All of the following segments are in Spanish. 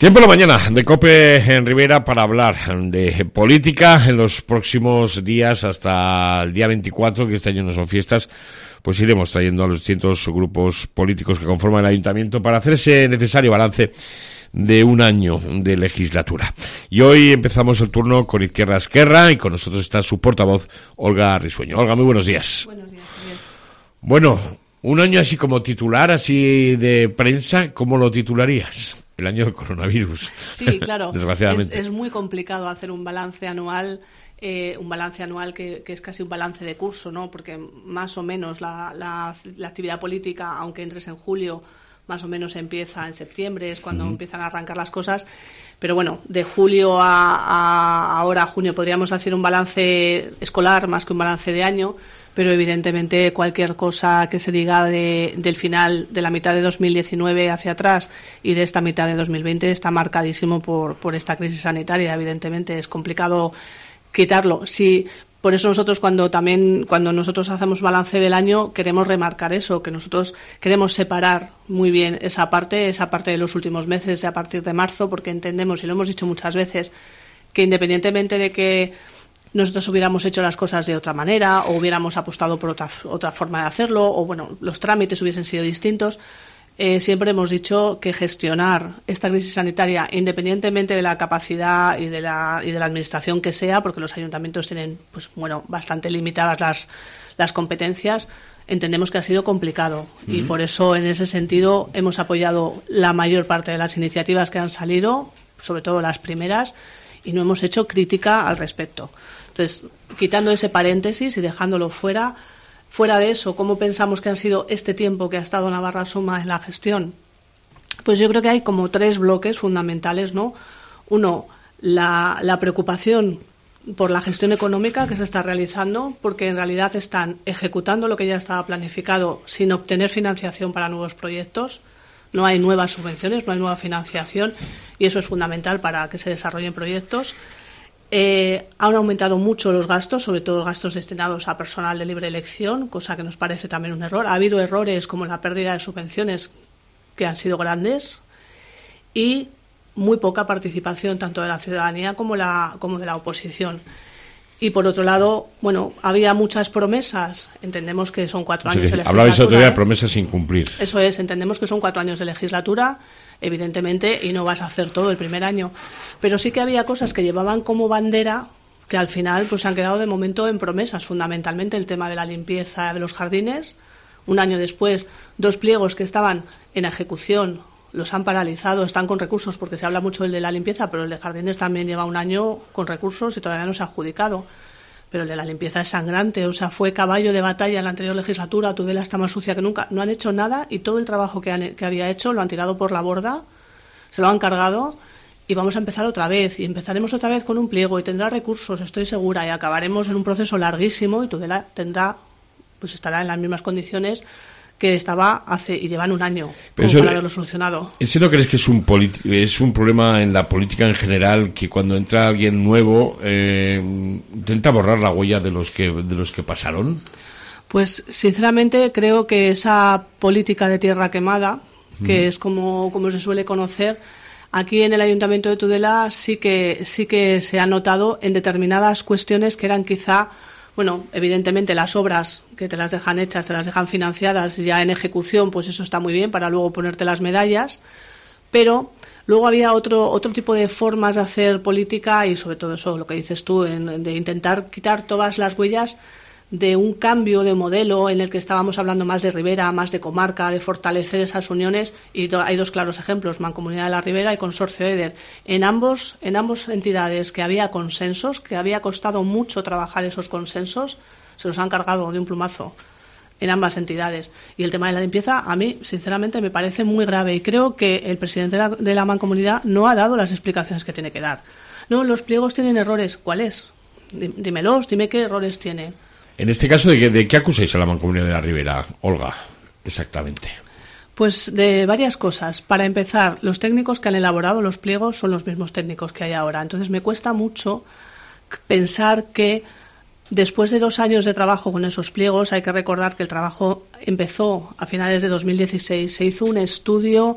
Tiempo en la mañana de COPE en Rivera para hablar de política en los próximos días hasta el día 24, que este año no son fiestas. Pues iremos trayendo a los distintos grupos políticos que conforman el ayuntamiento para hacer ese necesario balance de un año de legislatura. Y hoy empezamos el turno con Izquierda Esquerra y con nosotros está su portavoz, Olga Risueño. Olga, muy buenos días. Buenos días, Javier. Bueno, un año así como titular, así de prensa, ¿cómo lo titularías? El año del coronavirus. Sí, claro. Desgraciadamente. Es muy complicado hacer un balance anual que es casi un balance de curso, ¿no? Porque más o menos la actividad política, aunque entres en julio, más o menos empieza en septiembre, es cuando empiezan a arrancar las cosas. Pero bueno, de julio a ahora, a junio, podríamos hacer un balance escolar más que un balance de año, pero evidentemente cualquier cosa que se diga del final de la mitad de 2019 hacia atrás y de esta mitad de 2020 está marcadísimo por esta crisis sanitaria. Evidentemente es complicado quitarlo. Sí, por eso nosotros cuando nosotros hacemos balance del año queremos remarcar eso, que nosotros queremos separar muy bien esa parte de los últimos meses a partir de marzo, porque entendemos, y lo hemos dicho muchas veces, que independientemente de que nosotros hubiéramos hecho las cosas de otra manera o hubiéramos apostado por otra forma de hacerlo o bueno, los trámites hubiesen sido distintos, siempre hemos dicho que gestionar esta crisis sanitaria, independientemente de la capacidad y de la administración que sea, porque los ayuntamientos tienen bastante limitadas las competencias, entendemos que ha sido complicado y por eso en ese sentido hemos apoyado la mayor parte de las iniciativas que han salido, sobre todo las primeras, y no hemos hecho crítica al respecto. Entonces, quitando ese paréntesis y dejándolo fuera de eso, ¿cómo pensamos que han sido este tiempo que ha estado Navarra Suma en la gestión? Pues yo creo que hay como tres bloques fundamentales, ¿no? Uno, la preocupación por la gestión económica que se está realizando, porque en realidad están ejecutando lo que ya estaba planificado sin obtener financiación para nuevos proyectos. No hay nuevas subvenciones, no hay nueva financiación y eso es fundamental para que se desarrollen proyectos. Han aumentado mucho los gastos, sobre todo los gastos destinados a personal de libre elección, cosa que nos parece también un error. Ha habido errores como la pérdida de subvenciones que han sido grandes y muy poca participación tanto de la ciudadanía como de la oposición. Y por otro lado, había muchas promesas. Entendemos que son 4 años de legislatura. Hablabais otro día de promesas sin cumplir. Eso es, entendemos que son 4 años de legislatura, evidentemente, y no vas a hacer todo el primer año. Pero sí que había cosas que llevaban como bandera que al final se han quedado de momento en promesas. Fundamentalmente el tema de la limpieza de los jardines. Un año después, 2 pliegos que estaban en ejecución los han paralizado, están con recursos, porque se habla mucho del de la limpieza, pero el de jardines también lleva un año con recursos y todavía no se ha adjudicado. Pero el de la limpieza es sangrante, fue caballo de batalla en la anterior legislatura, Tudela está más sucia que nunca. No han hecho nada y todo el trabajo que había hecho lo han tirado por la borda, se lo han cargado y vamos a empezar otra vez. Y empezaremos otra vez con un pliego y tendrá recursos, estoy segura, y acabaremos en un proceso larguísimo y Tudela estará en las mismas condiciones que estaba y llevan un año para haberlo solucionado. ¿En serio crees que es un problema en la política en general, que cuando entra alguien nuevo intenta borrar la huella de los que pasaron? Pues sinceramente creo que esa política de tierra quemada, que es como se suele conocer, aquí en el Ayuntamiento de Tudela sí que se ha notado en determinadas cuestiones que eran quizá, evidentemente las obras que te las dejan hechas, te las dejan financiadas ya en ejecución, pues eso está muy bien para luego ponerte las medallas, pero luego había otro tipo de formas de hacer política y sobre todo eso, lo que dices tú, de intentar quitar todas las huellas de un cambio de modelo en el que estábamos hablando más de Ribera, más de comarca, de fortalecer esas uniones, y hay 2 claros ejemplos, Mancomunidad de la Ribera y Consorcio EDER. En ambos entidades que había consensos, que había costado mucho trabajar esos consensos, se los han cargado de un plumazo en ambas entidades. Y el tema de la limpieza, a mí, sinceramente, me parece muy grave y creo que el presidente de la Mancomunidad no ha dado las explicaciones que tiene que dar. No, los pliegos tienen errores. ¿Cuáles? Dímelos, dime qué errores tienen. En este caso, ¿de qué acusáis a la Mancomunidad de la Ribera, Olga, exactamente? Pues de varias cosas. Para empezar, los técnicos que han elaborado los pliegos son los mismos técnicos que hay ahora. Entonces me cuesta mucho pensar que después de 2 años de trabajo con esos pliegos, hay que recordar que el trabajo empezó a finales de 2016. Se hizo un estudio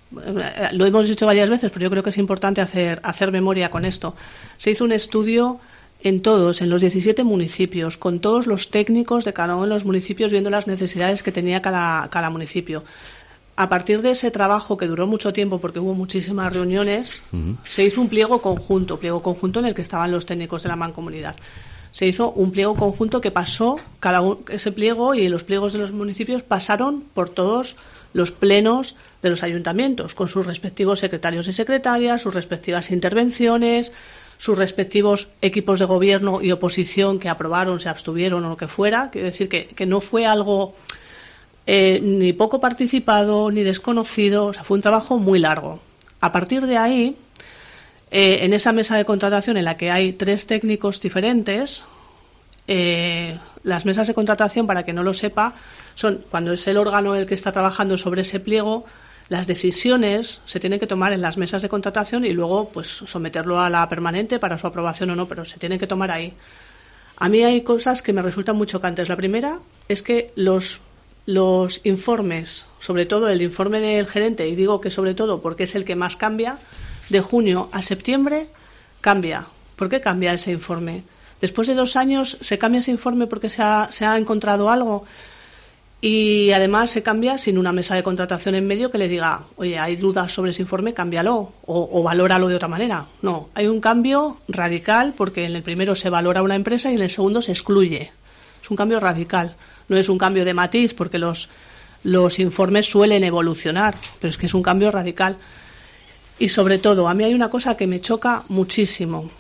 lo hemos dicho varias veces, pero yo creo que es importante hacer memoria con esto. Se hizo un estudio en los 17 municipios, con todos los técnicos de cada uno de los municipios, viendo las necesidades que tenía cada municipio. A partir de ese trabajo, que duró mucho tiempo porque hubo muchísimas reuniones, se hizo un pliego conjunto en el que estaban los técnicos de la mancomunidad. Se hizo un pliego conjunto que pasó, ese pliego y los pliegos de los municipios pasaron por todos los plenos de los ayuntamientos, con sus respectivos secretarios y secretarias, sus respectivas intervenciones, sus respectivos equipos de gobierno y oposición que aprobaron, se abstuvieron o lo que fuera. Quiero decir que no fue algo ni poco participado ni desconocido, o sea, fue un trabajo muy largo. A partir de ahí, en esa mesa de contratación en la que hay 3 técnicos diferentes, las mesas de contratación, para que no lo sepa, son cuando es el órgano el que está trabajando sobre ese pliego, las decisiones se tienen que tomar en las mesas de contratación y luego pues someterlo a la permanente para su aprobación o no, pero se tienen que tomar ahí. A mí hay cosas que me resultan muy chocantes. La primera es que los informes, sobre todo el informe del gerente, y digo que sobre todo porque es el que más cambia, de junio a septiembre cambia. ¿Por qué cambia ese informe? Después de 2 años se cambia ese informe porque se ha encontrado algo, y además se cambia sin una mesa de contratación en medio que le diga, oye, hay dudas sobre ese informe, cámbialo o valóralo de otra manera. No, hay un cambio radical porque en el primero se valora una empresa y en el segundo se excluye. Es un cambio radical. No es un cambio de matiz porque los informes suelen evolucionar, pero es que es un cambio radical. Y sobre todo, a mí hay una cosa que me choca muchísimo.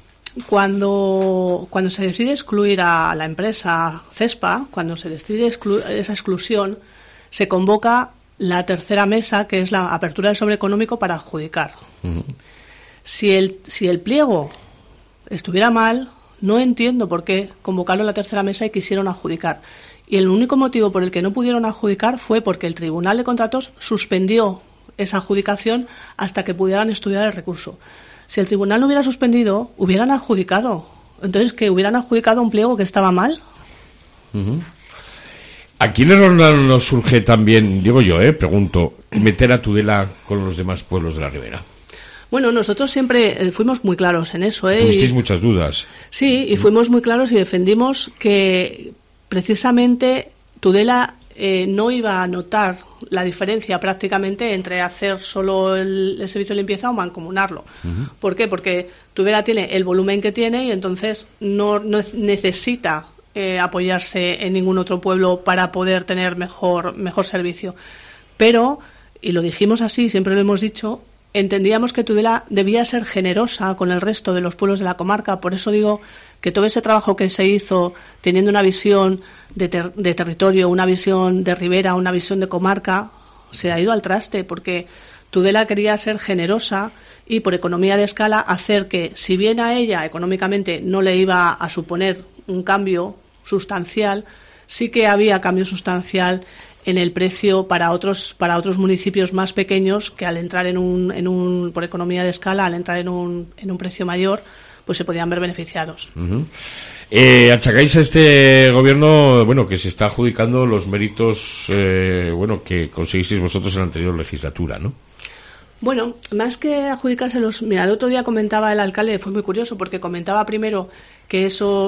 Cuando se decide excluir a la empresa CESPA, cuando se decide esa exclusión, se convoca la tercera mesa, que es la apertura del sobre económico para adjudicar. Uh-huh. Si el pliego estuviera mal, no entiendo por qué convocaron la tercera mesa y quisieron adjudicar. Y el único motivo por el que no pudieron adjudicar fue porque el Tribunal de Contratos suspendió esa adjudicación hasta que pudieran estudiar el recurso. Si el tribunal no hubiera suspendido, hubieran adjudicado. Entonces, ¿que hubieran adjudicado un pliego que estaba mal? Uh-huh. Aquí en el nos surge también, digo yo, pregunto, meter a Tudela con los demás pueblos de la Ribera. Bueno, nosotros siempre fuimos muy claros en eso. Tuvisteis muchas dudas. Sí, y fuimos muy claros y defendimos que precisamente Tudela no iba a notar la diferencia prácticamente entre hacer solo el servicio de limpieza o mancomunarlo. Uh-huh. ¿Por qué? Porque Tudela tiene el volumen que tiene y entonces no necesita apoyarse en ningún otro pueblo para poder tener mejor servicio. Pero, y lo dijimos así, siempre lo hemos dicho, entendíamos que Tudela debía ser generosa con el resto de los pueblos de la comarca. Por eso digo que todo ese trabajo que se hizo teniendo una visión de territorio, una visión de ribera, una visión de comarca, se ha ido al traste, porque Tudela quería ser generosa y por economía de escala hacer que, si bien a ella económicamente no le iba a suponer un cambio sustancial, sí que había cambio sustancial en el precio para otros municipios más pequeños que al entrar por economía de escala, al entrar en un precio mayor, pues se podían ver beneficiados. Uh-huh. Achacáis a este gobierno, que se está adjudicando los méritos, que conseguisteis vosotros en la anterior legislatura, ¿no? Bueno, más que adjudicárselos, mira, el otro día comentaba el alcalde, fue muy curioso, porque comentaba primero que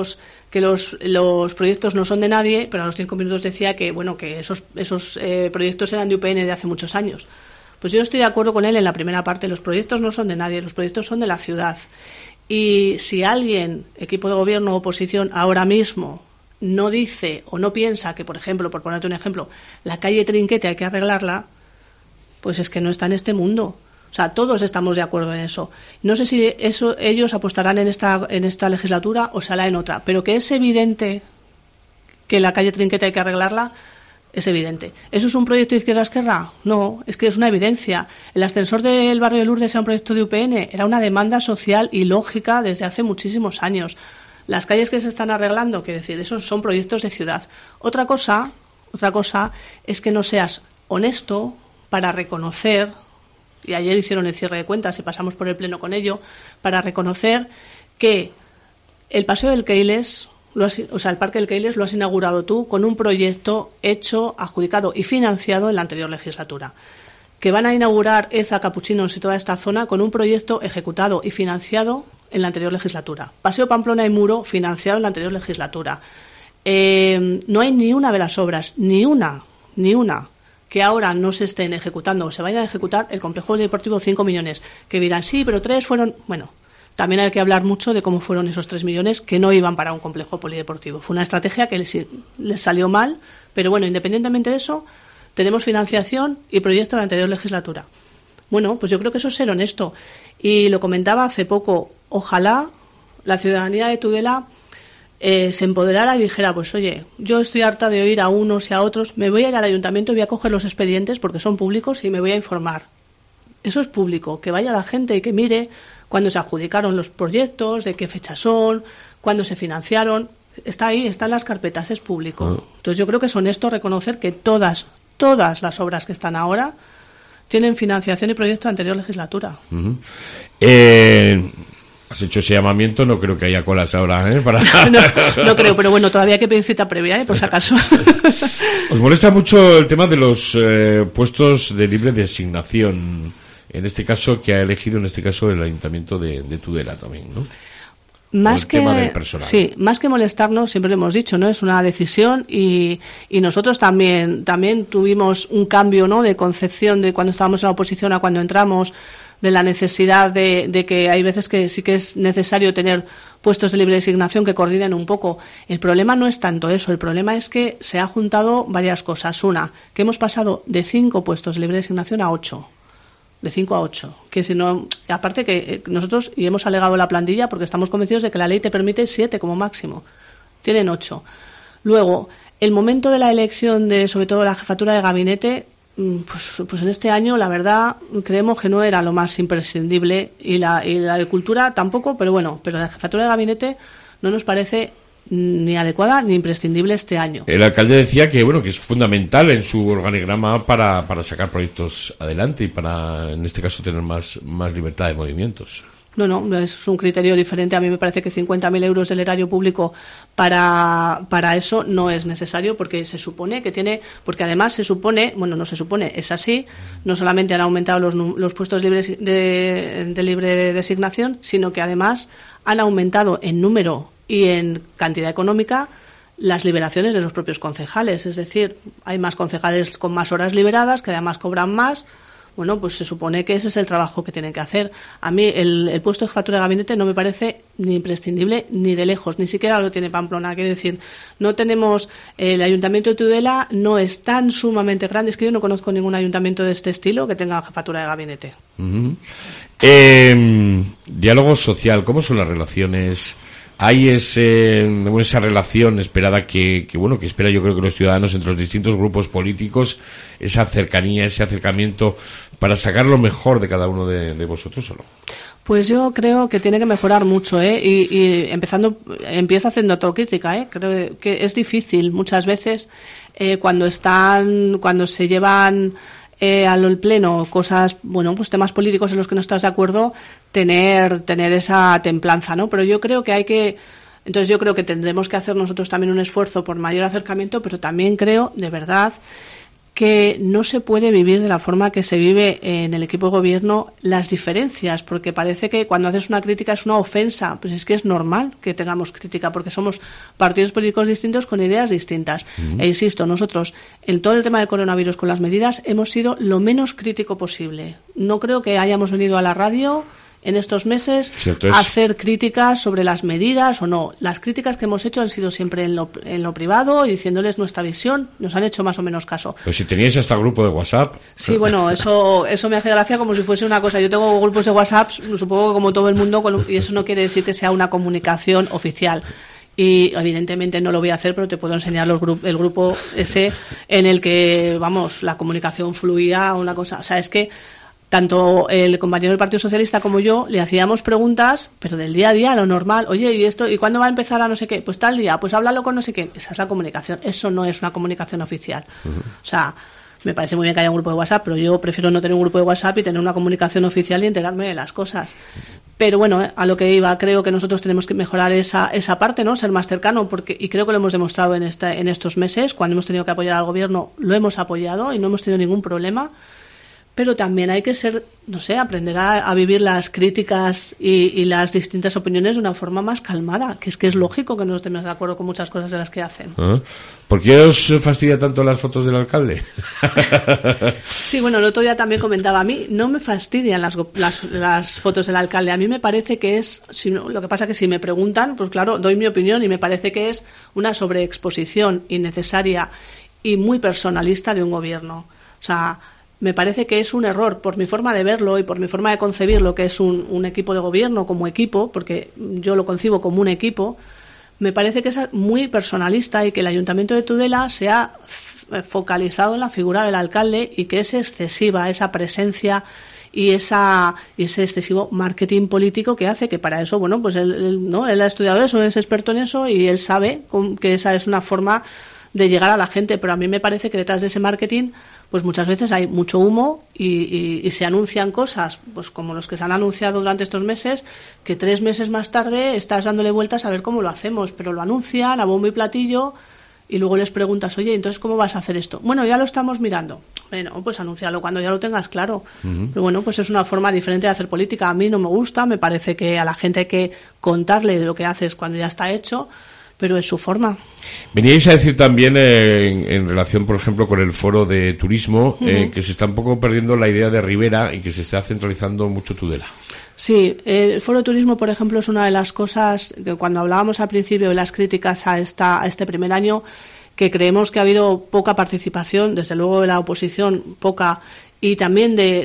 los proyectos no son de nadie, pero a los 5 minutos decía que esos proyectos eran de UPN de hace muchos años. Pues yo estoy de acuerdo con él en la primera parte. Los proyectos no son de nadie, los proyectos son de la ciudad. Y si alguien, equipo de gobierno o oposición, ahora mismo no dice o no piensa que, por ejemplo, por ponerte un ejemplo, la calle Trinquete hay que arreglarla, pues es que no está en este mundo. O sea, todos estamos de acuerdo en eso. No sé si ellos apostarán en esta legislatura o será en otra, pero que es evidente que la calle Trinquete hay que arreglarla, es evidente. ¿Eso es un proyecto de izquierda-esquerra? No, es que es una evidencia. El ascensor del barrio de Lourdes era un proyecto de UPN, era una demanda social y lógica desde hace muchísimos años. Las calles que se están arreglando, quiero decir, esos son proyectos de ciudad. Otra cosa es que no seas honesto para reconocer, y ayer hicieron el cierre de cuentas y pasamos por el pleno con ello, para reconocer que el Paseo del Keiles, el Parque del Keiles lo has inaugurado tú con un proyecto hecho, adjudicado y financiado en la anterior legislatura. que van a inaugurar EZA, Capuchinos y toda esta zona con un proyecto ejecutado y financiado en la anterior legislatura. Paseo Pamplona y Muro, financiado en la anterior legislatura. No hay ni una de las obras, ni una, que ahora no se estén ejecutando o se vayan a ejecutar. El complejo deportivo, 5 millones, que dirán, sí, pero 3 fueron... Bueno, también hay que hablar mucho de cómo fueron esos 3 millones que no iban para un complejo polideportivo. Fue una estrategia que les salió mal, pero bueno, independientemente de eso, tenemos financiación y proyecto de la anterior legislatura. Bueno, pues yo creo que eso es ser honesto. Y lo comentaba hace poco, ojalá la ciudadanía de Tudela se empoderara y dijera, pues oye, yo estoy harta de oír a unos y a otros, me voy a ir al ayuntamiento, voy a coger los expedientes porque son públicos y me voy a informar. Eso es público, que vaya la gente y que mire cuándo se adjudicaron los proyectos, de qué fecha son, cuándo se financiaron. Está ahí, está en las carpetas, es público. Entonces yo creo que es honesto reconocer que todas las obras que están ahora tienen financiación y proyecto de anterior legislatura. Has hecho ese llamamiento, no creo que haya colas ahora, para... no creo, pero bueno, todavía hay que pedir cita previa, por si acaso. ¿Os molesta mucho el tema de los puestos de libre designación? En este caso, que ha elegido en este caso el Ayuntamiento de Tudela también, ¿no? Más que, tema del personal. Sí, más que molestarnos, siempre lo hemos dicho, ¿no? Es una decisión y nosotros también tuvimos un cambio, ¿no? De concepción de cuando estábamos en la oposición a cuando entramos, de la necesidad de que hay veces que sí que es necesario tener puestos de libre designación que coordinen un poco. El problema no es tanto eso, el problema es que se ha juntado varias cosas. Una, que hemos pasado de 5 puestos de libre designación a 8. De 5 a 8. Que si no, aparte que nosotros, y hemos alegado la plantilla porque estamos convencidos de que la ley te permite 7 como máximo. Tienen 8. Luego, el momento de la elección de, sobre todo, la jefatura de gabinete, pues en este año, la verdad, creemos que no era lo más imprescindible y la de cultura tampoco, pero bueno, pero la jefatura de gabinete no nos parece ni adecuada ni imprescindible este año. El alcalde decía que que es fundamental en su organigrama para sacar proyectos adelante y para, en este caso, tener más libertad de movimientos. No, es un criterio diferente. A mí me parece que 50.000 euros del erario público para eso no es necesario, porque se supone que tiene, porque además se supone, no se supone, es así, no solamente han aumentado los puestos libres de libre designación, sino que además han aumentado en número y en cantidad económica las liberaciones de los propios concejales. Es decir, hay más concejales con más horas liberadas que además cobran más. Bueno, pues se supone que ese es el trabajo que tienen que hacer. A mí el puesto de jefatura de gabinete no me parece ni imprescindible ni de lejos, ni siquiera lo tiene Pamplona. Quiero decir, no tenemos, el Ayuntamiento de Tudela no es tan sumamente grande, es que yo no conozco ningún ayuntamiento de este estilo que tenga jefatura de gabinete. Uh-huh. Diálogo social, ¿cómo son las relaciones? Hay esa relación esperada que espera yo creo que los ciudadanos entre los distintos grupos políticos, esa cercanía, ese acercamiento para sacar lo mejor de cada uno de vosotros, ¿o no? Pues yo creo que tiene que mejorar mucho, y empiezo haciendo autocrítica, creo que es difícil muchas veces cuando se llevan al pleno cosas, pues temas políticos en los que no estás de acuerdo, tener esa templanza, ¿no? Pero yo creo que yo creo que tendremos que hacer nosotros también un esfuerzo por mayor acercamiento, pero también creo, de verdad, que no se puede vivir de la forma que se vive en el equipo de gobierno las diferencias, porque parece que cuando haces una crítica es una ofensa. Pues es que es normal que tengamos crítica, porque somos partidos políticos distintos con ideas distintas. Uh-huh. E insisto, nosotros en todo el tema del coronavirus con las medidas hemos sido lo menos crítico posible. No creo que hayamos venido a la radio en estos meses a hacer críticas sobre las medidas o no. Las críticas que hemos hecho han sido siempre en lo privado y diciéndoles nuestra visión. Nos han hecho más o menos caso. Pues si teníais hasta grupo de WhatsApp. Sí, eso me hace gracia como si fuese una cosa. Yo tengo grupos de WhatsApp, supongo que como todo el mundo, y eso no quiere decir que sea una comunicación oficial. Y evidentemente no lo voy a hacer, pero te puedo enseñar el grupo ese en el que, la comunicación fluía, una cosa. O sea, es que tanto el compañero del Partido Socialista como yo le hacíamos preguntas, pero del día a día, lo normal. Oye, ¿y esto? ¿Y cuándo va a empezar a no sé qué? Pues tal día, pues háblalo con no sé qué. Esa es la comunicación. Eso no es una comunicación oficial. Uh-huh. O sea, me parece muy bien que haya un grupo de WhatsApp, pero yo prefiero no tener un grupo de WhatsApp y tener una comunicación oficial y enterarme de las cosas. Pero a lo que iba, creo que nosotros tenemos que mejorar esa parte, ¿no? Ser más cercano, y creo que lo hemos demostrado en estos meses. Cuando hemos tenido que apoyar al gobierno, lo hemos apoyado y no hemos tenido ningún problema. pero también hay que aprender a vivir las críticas y las distintas opiniones de una forma más calmada, que es lógico que no estemos de acuerdo con muchas cosas de las que hacen. ¿Por qué os fastidia tanto las fotos del alcalde? Sí, bueno, el otro día también comentaba, a mí no me fastidian las fotos del alcalde, a mí me parece que lo que pasa que si me preguntan, pues claro, doy mi opinión y me parece que es una sobreexposición innecesaria y muy personalista de un gobierno. O sea, me parece que es un error por mi forma de verlo y por mi forma de concebir lo que es un equipo de gobierno como equipo, porque yo lo concibo como un equipo. Me parece que es muy personalista y que el Ayuntamiento de Tudela se ha focalizado en la figura del alcalde y que es excesiva esa presencia y ese excesivo marketing político que hace que para eso, bueno, pues él ha estudiado eso, es experto en eso y él sabe que esa es una forma de llegar a la gente, pero a mí me parece que detrás de ese marketing pues muchas veces hay mucho humo y se anuncian cosas, pues como los que se han anunciado durante estos meses, que 3 meses más tarde estás dándole vueltas a ver cómo lo hacemos, pero lo anuncian a bombo y platillo y luego les preguntas, oye, entonces ¿cómo vas a hacer esto? Bueno, ya lo estamos mirando. Bueno, pues anúncialo cuando ya lo tengas claro. Pero bueno, pues es una forma diferente de hacer política. A mí no me gusta, me parece que a la gente hay que contarle lo que haces cuando ya está hecho, pero es su forma. Veníais a decir también, en relación, por ejemplo, con el foro de turismo, que se está un poco perdiendo la idea de Ribera y que se está centralizando mucho Tudela. Sí, el foro de turismo, por ejemplo, es una de las cosas que cuando hablábamos al principio de las críticas a este primer año, que creemos que ha habido poca participación, desde luego de la oposición, poca, y también de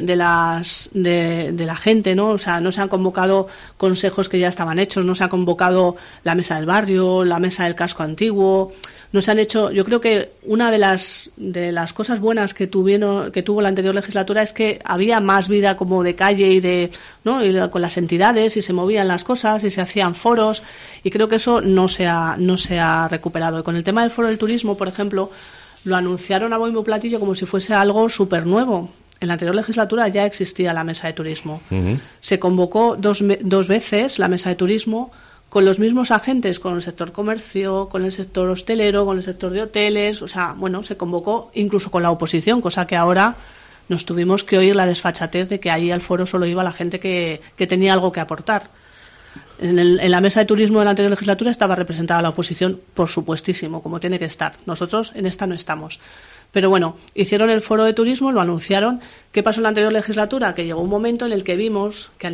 la gente, ¿no? O sea, no se han convocado consejos que ya estaban hechos, no se ha convocado la mesa del barrio, la mesa del casco antiguo, no se han hecho. Yo creo que una de las cosas buenas que tuvo la anterior legislatura es que había más vida como de calle y con las entidades y se movían las cosas y se hacían foros y creo que eso no se ha recuperado. Y con el tema del foro del turismo, por ejemplo, lo anunciaron a bombo y platillo como si fuese algo súper nuevo. En la anterior legislatura ya existía la mesa de turismo. Se convocó dos veces la mesa de turismo con los mismos agentes, con el sector comercio, con el sector hostelero, con el sector de hoteles. O sea, bueno, se convocó incluso con la oposición, cosa que ahora nos tuvimos que oír la desfachatez de que ahí al foro solo iba la gente que tenía algo que aportar. En la mesa de turismo de la anterior legislatura estaba representada la oposición, por supuestísimo, como tiene que estar. Nosotros en esta no estamos. Pero bueno, hicieron el foro de turismo, lo anunciaron. ¿Qué pasó en la anterior legislatura? Que llegó un momento en el que vimos que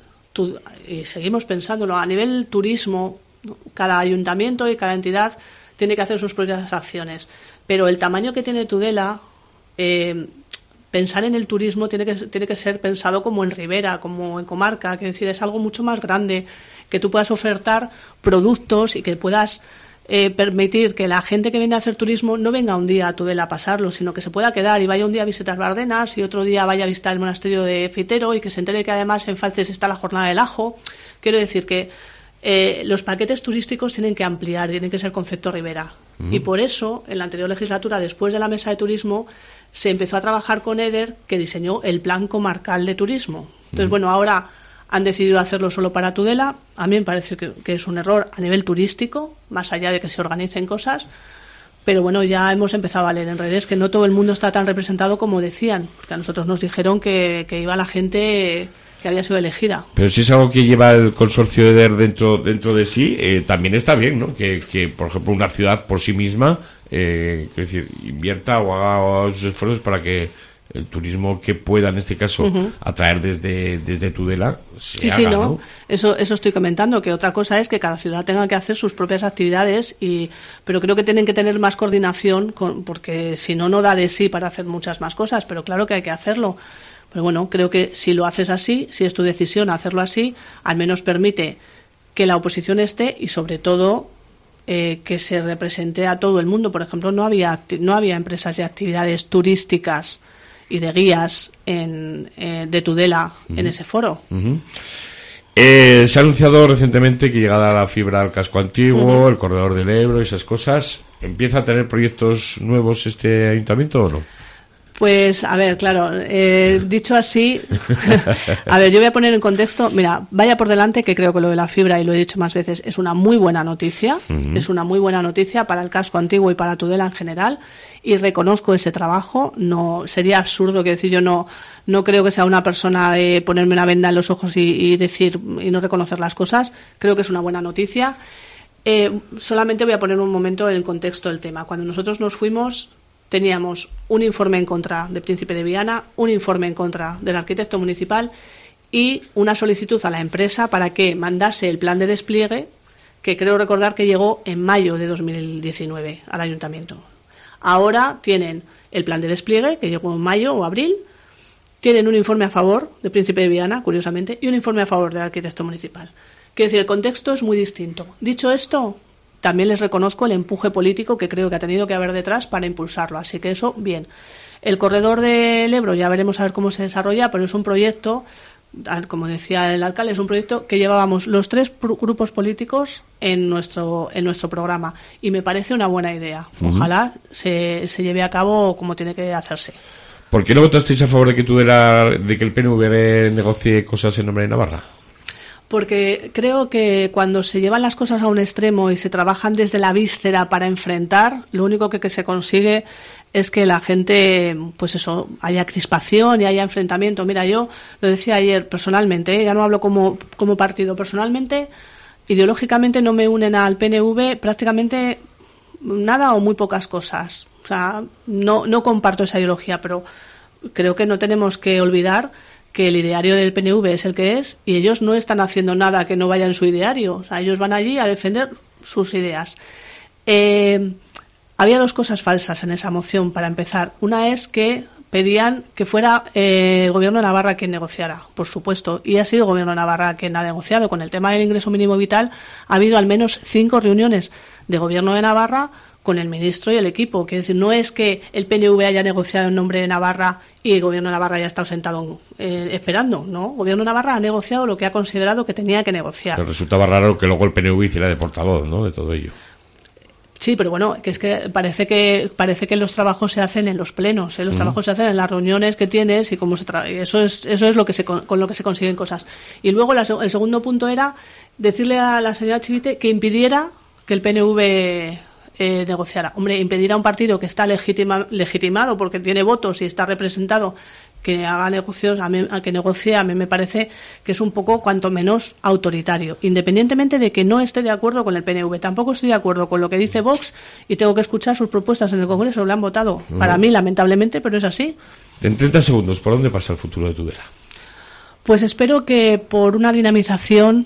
y seguimos pensándolo, a nivel turismo, cada ayuntamiento y cada entidad tiene que hacer sus propias acciones. Pero el tamaño que tiene Tudela, pensar en el turismo tiene que ser pensado como en Ribera, como en comarca, que decir, es algo mucho más grande, que tú puedas ofertar productos y que puedas permitir que la gente que viene a hacer turismo no venga un día a Tudela a pasarlo, sino que se pueda quedar y vaya un día a visitar Bardenas y otro día vaya a visitar el monasterio de Fitero y que se entere que además en Falces está la jornada del ajo. Quiero decir que los paquetes turísticos tienen que ampliar, tienen que ser concepto Ribera. Y por eso, en la anterior legislatura, después de la mesa de turismo, se empezó a trabajar con EDER, que diseñó el plan comarcal de turismo. Entonces, bueno, ahora han decidido hacerlo solo para Tudela. A mí me parece que es un error a nivel turístico, más allá de que se organicen cosas. Pero bueno, ya hemos empezado a leer en redes que no todo el mundo está tan representado como decían, porque a nosotros nos dijeron que iba la gente que había sido elegida. Pero si es algo que lleva el consorcio EDER dentro de sí, también está bien, ¿no? Que, por ejemplo, una ciudad por sí misma, es decir, invierta o haga sus esfuerzos para que el turismo que pueda, en este caso, atraer desde Tudela se haga, ¿no? Eso estoy comentando, que otra cosa es que cada ciudad tenga que hacer sus propias actividades, pero creo que tienen que tener más coordinación, porque si no da de sí para hacer muchas más cosas, pero claro que hay que hacerlo. Pero bueno, creo que si lo haces así, si es tu decisión hacerlo así, al menos permite que la oposición esté y sobre todo que se represente a todo el mundo. Por ejemplo, no había empresas de actividades turísticas y de guías de Tudela en ese foro. Se ha anunciado recientemente que llegada la fibra al casco antiguo, el corredor del Ebro, esas cosas. ¿Empieza a tener proyectos nuevos este ayuntamiento o no? Pues, a ver, claro, dicho así, a ver, yo voy a poner en contexto, mira, vaya por delante que creo que lo de la fibra, y lo he dicho más veces, es una muy buena noticia, es una muy buena noticia para el casco antiguo y para Tudela en general, y reconozco ese trabajo. No sería absurdo, que decir, yo no creo que sea una persona de ponerme una venda en los ojos y decir y no reconocer las cosas. Creo que es una buena noticia. Solamente voy a poner un momento en contexto el tema. Cuando nosotros nos fuimos, teníamos un informe en contra de Príncipe de Viana, un informe en contra del arquitecto municipal y una solicitud a la empresa para que mandase el plan de despliegue, que creo recordar que llegó en mayo de 2019 al ayuntamiento. Ahora tienen el plan de despliegue, que llegó en mayo o abril, tienen un informe a favor de Príncipe de Viana, curiosamente, y un informe a favor del arquitecto municipal. Quiero decir, el contexto es muy distinto. Dicho esto, también les reconozco el empuje político que creo que ha tenido que haber detrás para impulsarlo. Así que eso, bien. El corredor del Ebro, ya veremos a ver cómo se desarrolla, pero es un proyecto, como decía el alcalde, es un proyecto que llevábamos los 3 grupos políticos en nuestro programa. Y me parece una buena idea. Ojalá se lleve a cabo como tiene que hacerse. ¿Por qué no votasteis a favor de que el PNV negocie cosas en nombre de Navarra? Porque creo que cuando se llevan las cosas a un extremo y se trabajan desde la víscera para enfrentar, lo único que se consigue es que la gente, pues eso, haya crispación y haya enfrentamiento. Mira, yo lo decía ayer personalmente, ya no hablo como partido, personalmente, ideológicamente no me unen al PNV prácticamente nada o muy pocas cosas. O sea, no comparto esa ideología, pero creo que no tenemos que olvidar que el ideario del PNV es el que es y ellos no están haciendo nada que no vaya en su ideario. O sea, ellos van allí a defender sus ideas. Había 2 cosas falsas en esa moción, para empezar. Una es que pedían que fuera el Gobierno de Navarra quien negociara, por supuesto, y ha sido el Gobierno de Navarra quien ha negociado. Con el tema del ingreso mínimo vital ha habido al menos 5 reuniones de Gobierno de Navarra con el ministro y el equipo. Quiero decir, no es que el PNV haya negociado en nombre de Navarra y el Gobierno de Navarra haya estado sentado esperando, ¿no? El Gobierno de Navarra ha negociado lo que ha considerado que tenía que negociar. Pero resultaba raro que luego el PNV hiciera de portavoz, ¿no?, de todo ello. Sí, pero bueno, que es que parece que los trabajos se hacen en los plenos, los trabajos se hacen en las reuniones que tienes y cómo se eso es lo que con lo que se consiguen cosas. Y luego el segundo punto era decirle a la señora Chivite que impidiera que el PNV negociara. Hombre, impedir a un partido que está legitimado porque tiene votos y está representado que haga negocios, que negocie, a mí me parece que es un poco cuanto menos autoritario, independientemente de que no esté de acuerdo con el PNV. Tampoco estoy de acuerdo con lo que dice Vox y tengo que escuchar sus propuestas en el Congreso. Le han votado. Para mí, lamentablemente, pero es así. En 30 segundos, ¿por dónde pasa el futuro de Tudela? Pues espero que por una dinamización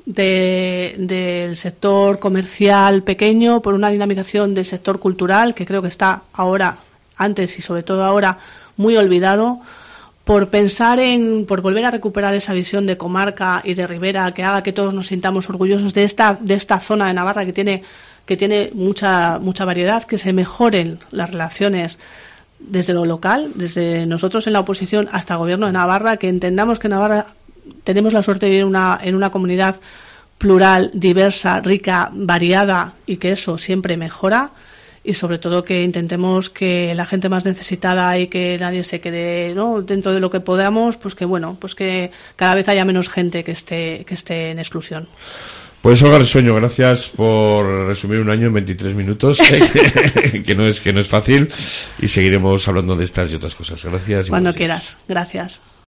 del sector comercial pequeño, por una dinamización del sector cultural, que creo que está ahora, antes y sobre todo ahora, muy olvidado, por volver a recuperar esa visión de comarca y de ribera que haga que todos nos sintamos orgullosos de esta zona de Navarra que tiene mucha variedad, que se mejoren las relaciones desde lo local, desde nosotros en la oposición hasta el Gobierno de Navarra, que entendamos que Navarra tenemos la suerte de vivir en una comunidad plural, diversa, rica, variada y que eso siempre mejora. Y sobre todo que intentemos que la gente más necesitada y que nadie se quede, ¿no?, dentro de lo que podamos, pues que cada vez haya menos gente que esté en exclusión. Pues Olga Risueño, gracias por resumir un año en 23 minutos, que no es fácil, y seguiremos hablando de estas y otras cosas. Gracias. Cuando quieras. Gracias.